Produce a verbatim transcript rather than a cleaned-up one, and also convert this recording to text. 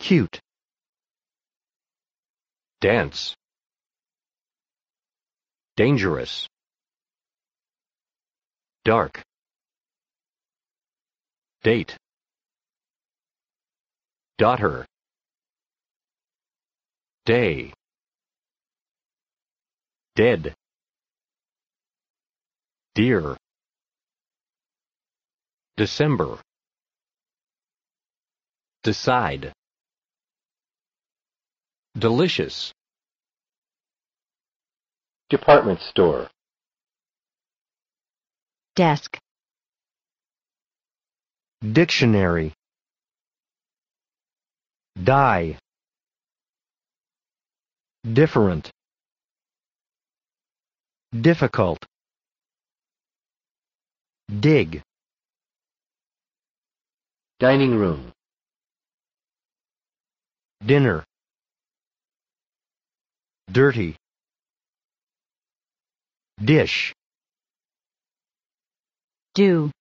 cute, dense, dangerous, dark, date, daughter, day, dead, dear, December, decide, delicious, department store, desk, dictionary, die, different, difficult, dig, dining room, dinner, dirty, dish, do.